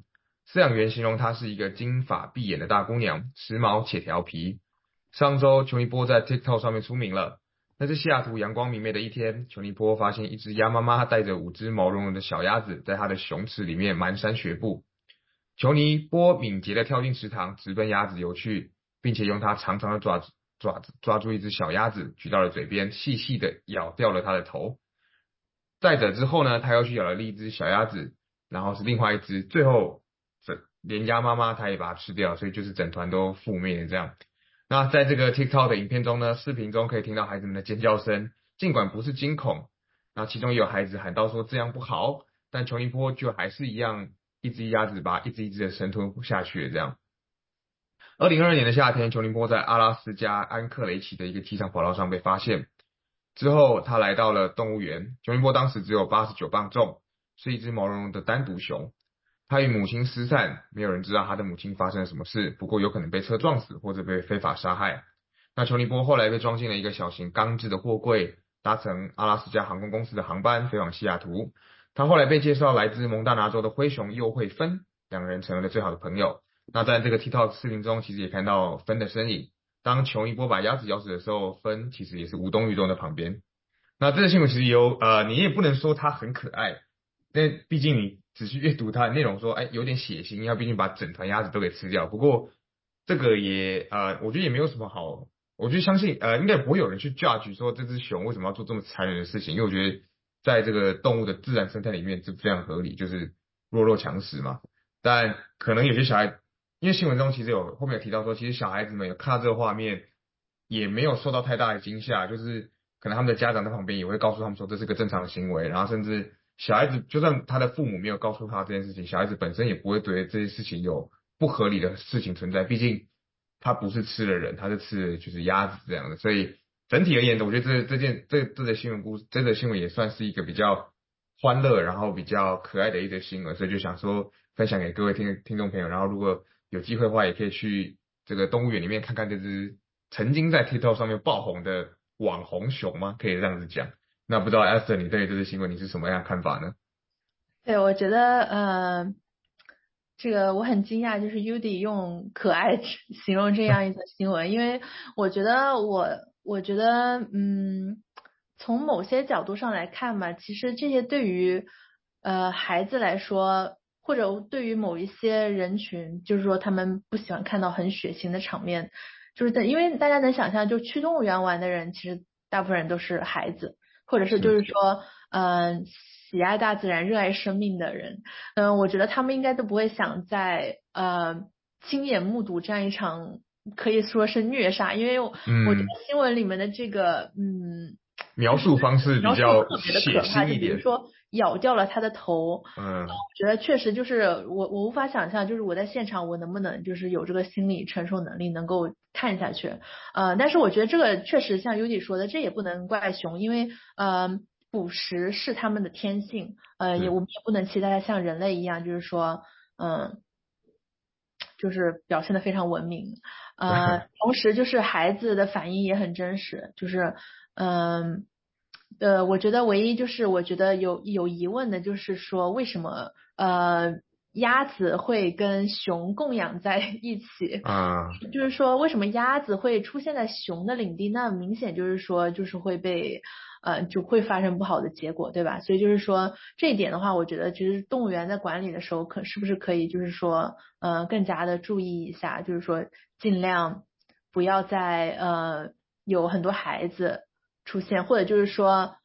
饲养员形容她是一个金发碧眼的大姑娘，时髦且调皮。上周裘尼波在 TikTok 上面出名了。那是西雅图阳光明媚的一天，裘尼波发现一只鸭妈妈带着5只毛茸茸的小鸭子在她的熊池里面蹒跚学步。裘尼波敏捷地跳进池塘，直奔鸭子游去，并且用它长长的爪子抓住一只小鸭子，举到了嘴边，细细地咬掉了它的头。再者之后呢，他又去咬了另一只小鸭子，然后是另外一只，最后连鸭妈妈他也把它吃掉，所以就是整团都覆灭了这样。那在这个 TikTok 的影片中呢，视频中可以听到孩子们的尖叫声，尽管不是惊恐，那其中也有孩子喊到说这样不好，但裘尼波就还是一样，一只鸭子把一只一只的生吞下去了这样。2022年的夏天，裘尼波在阿拉斯加安克雷奇的一个机场跑道上被发现。之后他来到了动物园，裘尼波当时只有89磅重，是一只毛茸茸的单独熊。他与母亲失散，没有人知道他的母亲发生了什么事，不过有可能被车撞死或者被非法杀害。那裘尼波后来被装进了一个小型钢制的货柜，搭乘阿拉斯加航空公司的航班飞往西雅图。他后来被介绍来自蒙大拿州的灰熊又会芬，两人成为了最好的朋友。那在这个 TikTok 视频中，其实也看到芬的身影。当裘尼波把鸭子咬死的时候，芬其实也是无动于衷的旁边。那这个新闻其实你也不能说它很可爱，但毕竟你仔细阅读它的内容说，有点血腥，因为它毕竟把整团鸭子都给吃掉。不过这个也我觉得也没有什么好，我觉得相信应该不会有人去 judge 说这只熊为什么要做这么残忍的事情，因为我觉得在这个动物的自然生态里面这非常合理，就是弱肉强食嘛。但可能有些小孩，因为新闻中其实后面有提到说，其实小孩子们有看到这个画面，也没有受到太大的惊吓，就是可能他们的家长在旁边也会告诉他们说这是个正常的行为，然后甚至小孩子就算他的父母没有告诉他这件事情，小孩子本身也不会对这些事情有不合理的事情存在，毕竟他不是吃了人，他是吃了就是鸭子这样的，所以整体而言，我觉得这则新闻故事，这则新闻也算是一个比较欢乐，然后比较可爱的一则新闻，所以就想说分享给各位听众朋友，然后如果有机会的话，也可以去这个动物园里面看看这只曾经在 TikTok 上面爆红的网红熊吗？可以这样子讲。那不知道 Esther 你对于这则新闻你是什么样的看法呢？ 对，我觉得这个我很惊讶，就是 Yudi 用可爱形容这样一则新闻，因为我觉得从某些角度上来看吧，其实这些对于孩子来说，或者对于某一些人群，就是说他们不喜欢看到很血腥的场面，就是因为大家能想象，就去动物园玩的人，其实大部分人都是孩子，或者是就是说喜爱大自然、热爱生命的人，我觉得他们应该都不会想在亲眼目睹这样一场可以说是虐杀，因为我觉得新闻里面的这个描述方式比较特别的可怕，就比如说咬掉了他的头，我觉得确实就是我无法想象，就是我在现场我能不能就是有这个心理承受能力能够看下去，但是我觉得这个确实像Yudi说的，这也不能怪熊，因为捕食是他们的天性，我们也不能期待它像人类一样，就是说就是表现得非常文明，同时就是孩子的反应也很真实，就是我觉得唯一就是我觉得有疑问的就是说为什么鸭子会跟熊供养在一起就是说为什么鸭子会出现在熊的领地，那明显就是说就是会被就会发生不好的结果，对吧？所以就是说这一点的话，我觉得其实动物园在管理的时候是不是可以就是说更加的注意一下，就是说尽量不要再有很多孩子出现，或者就是说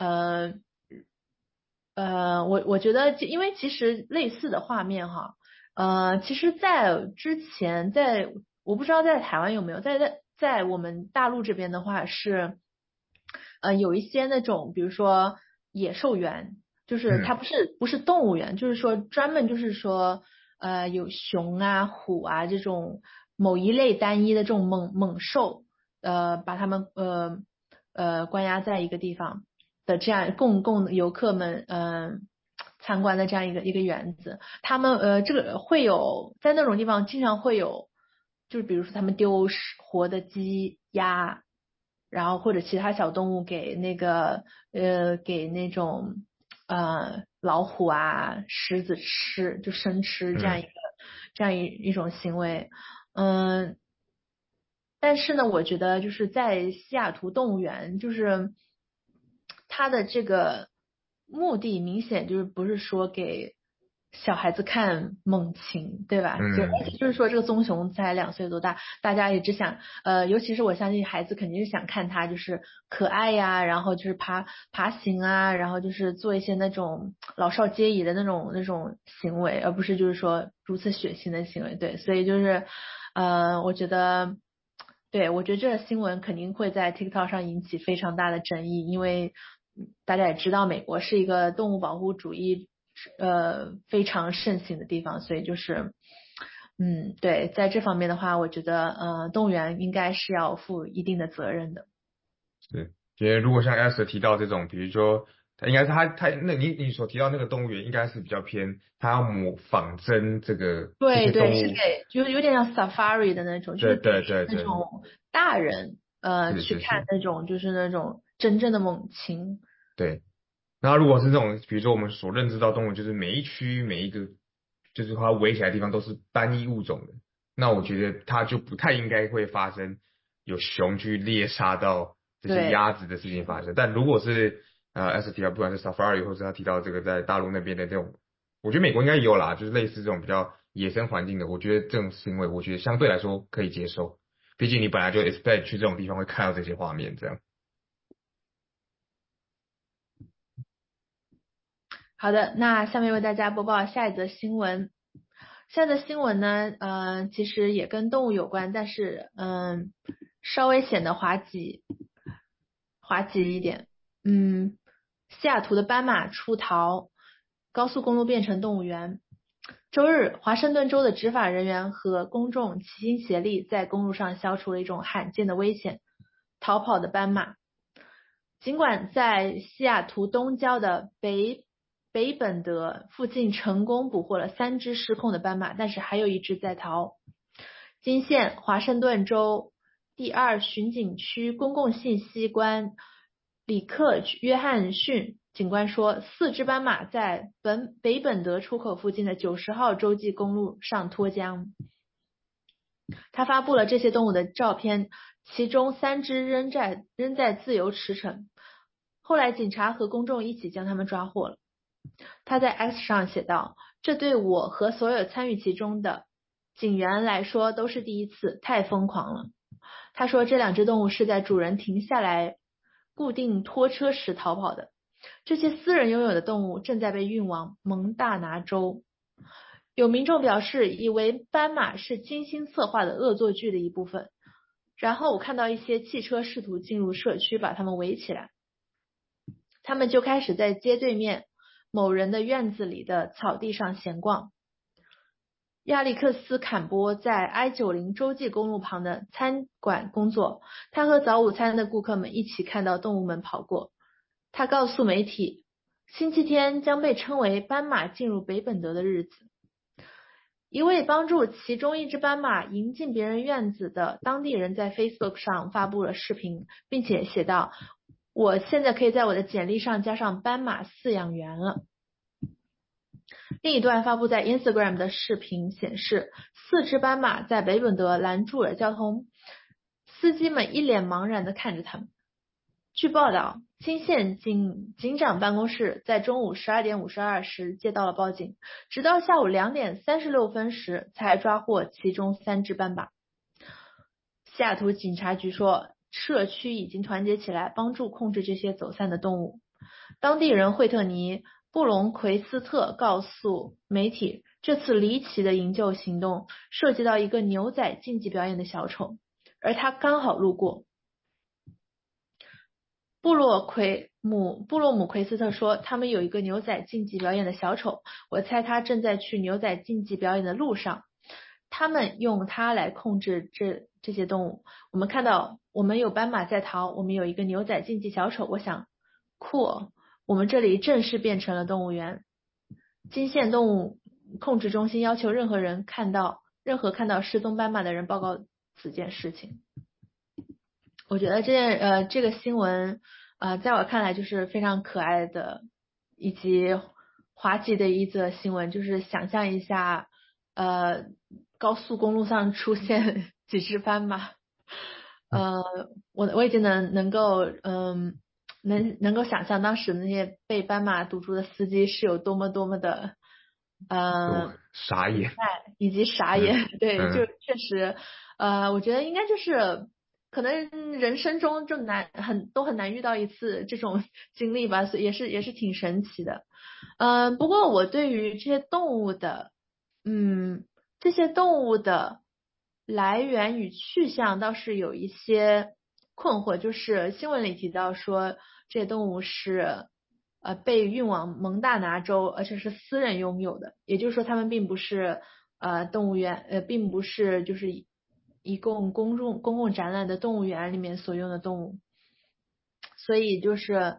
我觉得因为其实类似的画面哈其实在之前我不知道在台湾有没有在我们大陆这边的话是有一些那种比如说野兽园，就是它不是动物园，就是说专门就是说有熊啊虎啊这种某一类单一的这种猛兽把它们关押在一个地方的这样供游客们参观的这样一个园子，他们这个会有在那种地方经常会有，就是比如说他们丢活的鸡鸭，然后或者其他小动物给那种老虎啊狮子吃，就生吃这样一个这样一种行为。但是呢，我觉得就是在西雅图动物园，就是它的这个目的明显就是不是说给小孩子看猛禽，对吧？就是说这个棕熊才2岁多大，大家也只想尤其是我相信孩子肯定是想看它就是可爱呀，然后就是爬行啊，然后就是做一些那种老少皆宜的那种行为，而不是就是说如此血腥的行为。对，所以就是我觉得这个新闻肯定会在 TikTok 上引起非常大的争议，因为大家也知道美国是一个动物保护主义非常盛行的地方，所以就是对，在这方面的话，我觉得动物园应该是要负一定的责任的。 是，因为如果像 Esther 提到这种，比如说应该是他那你所提到那个动物园应该是比较偏他要仿真这些动物， 是给就是有点像 safari 的那种，就是给那种大人去看那种就是那种真正的猛禽。 对，那如果是这种，比如说我们所认知到动物，就是每一区每一个就是它围起来的地方都是单一物种的，那我觉得它就不太应该会发生有熊去猎杀到这些鸭子的事情发生。但如果是Esther 提到不管是 Safari 或者他提到这个在大陆那边的这种，我觉得美国应该也有啦，就是类似这种比较野生环境的，我觉得这种行为我觉得相对来说可以接受，毕竟你本来就 expect 去这种地方会看到这些画面这样。 好的，那下面为大家播报下一则新闻。下一则新闻呢，其实也跟动物有关，但是稍微显得滑稽一点。西雅图的斑马出逃，高速公路变成动物园。周日，华盛顿州的执法人员和公众齐心协力，在公路上消除了一种罕见的危险——逃跑的斑马。尽管在西雅图东郊的北本德附近成功捕获了3只失控的斑马，但是还有1只在逃。金县华盛顿州第2巡警区公共信息官里克约翰逊警官说，4只斑马在北本德出口附近的90号洲际公路上脱缰。他发布了这些动物的照片，其中3只仍在自由驰骋。后来警察和公众一起将他们抓获了。他在 X 上写道，这对我和所有参与其中的警员来说都是第一次，太疯狂了。他说这2只动物是在主人停下来固定拖车时逃跑的。这些私人拥有的动物正在被运往蒙大拿州。有民众表示以为斑马是精心策划的恶作剧的一部分，然后我看到一些汽车试图进入社区把他们围起来，他们就开始在街对面某人的院子里的草地上闲逛。亚历克斯·坎波在 I-90 洲际公路旁的餐馆工作，他和早午餐的顾客们一起看到动物们跑过。他告诉媒体，星期天将被称为斑马进入北本德的日子。一位帮助其中1只斑马迎进别人院子的当地人在 Facebook 上发布了视频，并且写道，我现在可以在我的简历上加上斑马饲养员了。另一段发布在 Instagram 的视频显示，4只斑马在北本德拦住了交通，司机们一脸茫然地看着他们。据报道，金县警长办公室在中午12点52时接到了报警，直到下午2点36分时才抓获其中3只斑马。西雅图警察局说，社区已经团结起来帮助控制这些走散的动物。当地人惠特尼·布隆奎斯特告诉媒体，这次离奇的营救行动涉及到一个牛仔竞技表演的小丑，而他刚好路过。布洛姆奎斯特说，他们有一个牛仔竞技表演的小丑，我猜他正在去牛仔竞技表演的路上。他们用它来控制这些动物。我们看到我们有斑马在逃，我们有一个牛仔竞技小丑，我想酷哦，我们这里正式变成了动物园。金县动物控制中心要求任何看到失踪斑马的人报告此件事情。我觉得这个新闻在我看来就是非常可爱的以及滑稽的一则新闻，就是想象一下高速公路上出现几只斑马。我已经能够想象当时那些被斑马堵住的司机是有多么的傻眼以及傻眼。对，就确实我觉得应该就是可能人生中就都很难遇到一次这种经历吧，所以也是挺神奇的。不过我对于这些动物的来源与去向倒是有一些困惑，就是新闻里提到说这些动物是被运往蒙大拿州，而且是私人拥有的，也就是说它们并不是动物园并不是就是一共公共展览的动物园里面所用的动物，所以就是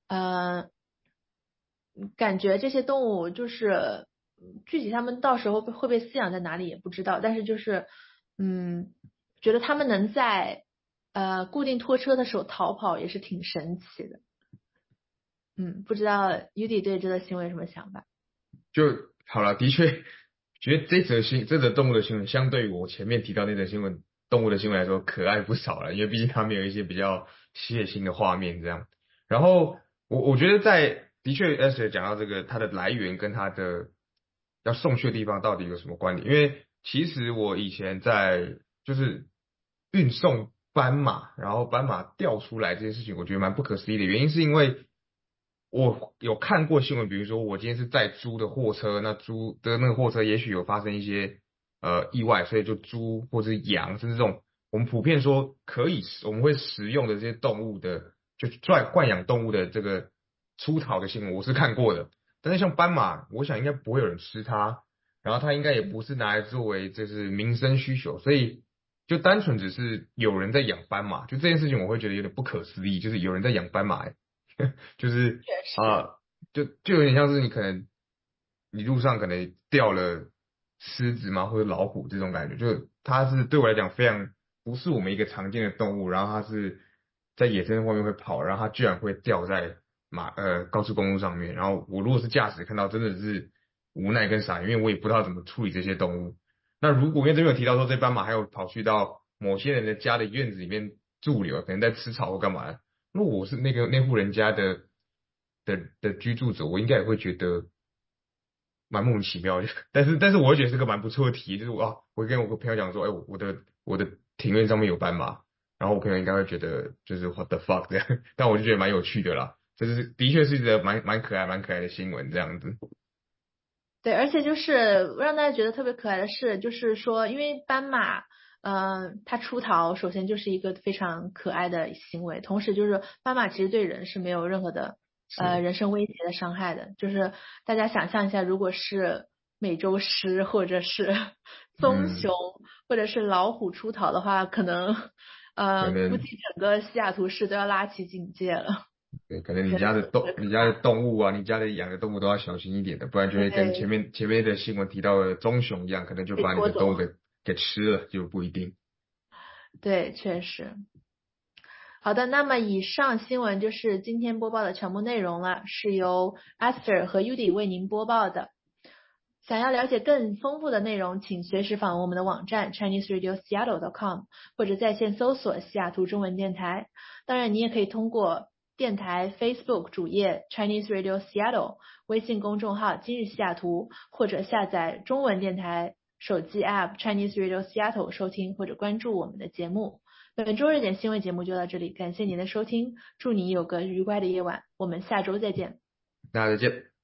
感觉这些动物就是具体它们到时候会被饲养在哪里也不知道，但是就是觉得它们能在固定拖车的时候逃跑也是挺神奇的。不知道 Yudi 对这个新闻有什么想法？ 就好了，的确觉得这则动物的新闻相对于我前面提到那则新闻动物的新闻来说可爱不少了，因为毕竟他们有一些比较血腥的画面这样。然后我觉得的确 Esther 讲到这个它的来源跟它的要送去的地方到底有什么关联，因为其实我以前在就是运送斑马，然后斑马掉出来这件事情，我觉得蛮不可思议的。原因是因为我有看过新闻，比如说我今天是载猪的货车，那猪的那个货车也许有发生一些意外，所以就猪或者羊，甚至这种我们普遍说我们会食用的这些动物的，就豢养动物的这个出逃的新闻，我是看过的。但是像斑马，我想应该不会有人吃它，然后它应该也不是拿来作为就是民生需求，所以就单纯只是有人在养斑马，就这件事情我会觉得有点不可思议，就是有人在养斑马就是就有点像是你路上可能掉了狮子嘛，或者老虎这种感觉，就它是对我来讲非常不是我们一个常见的动物，然后它是在野生方面会跑，然后它居然会掉在高速公路上面，然后我如果是驾驶看到真的是无奈跟傻眼，因为我也不知道怎么处理这些动物。那如果因为这边有提到说这斑马还有跑去到某些人的家的院子里面驻留，可能在吃草或干嘛的，如果我是那户人家的居住者，我应该也会觉得蛮莫名其妙的。但是我会觉得是个蛮不错的题，就是我跟我个朋友讲说，哎，我的庭院上面有斑马，然后我朋友应该会觉得就是 what the fuck 这样，但我就觉得蛮有趣的啦，就是的确是一个蛮可爱的新闻这样子。 对，而且就是让大家觉得特别可爱的是，就是说，因为斑马，它出逃，首先就是一个非常可爱的行为，同时就是斑马其实对人是没有任何的人身威胁的伤害的。就是大家想象一下，如果是美洲狮或者是棕熊或者是老虎出逃的话，可能估计整个西雅图市都要拉起警戒了。 对，可能你家的动物啊，你家的养的动物都要小心一点的，不然就会跟前面的新闻提到的棕熊一样，可能就把你的动物给吃了，就不一定。 对，确实。好的，那么以上新闻就是今天播报的全部内容了，是由 Esther 和 Yudi 为您播报的。想要了解更丰富的内容，请随时访问我们的网站 ChineseRadioSeattle.com 或者在线搜索西雅图中文电台。当然，你也可以通过电台 Facebook 主页 Chinese Radio Seattle、微信公众号今日西雅图，或者下载中文电台手机 App Chinese Radio Seattle 收听或者关注我们的节目。本周热点新闻节目就到这里，感谢您的收听，祝你有个愉快的夜晚，我们下周再见。 大家再见。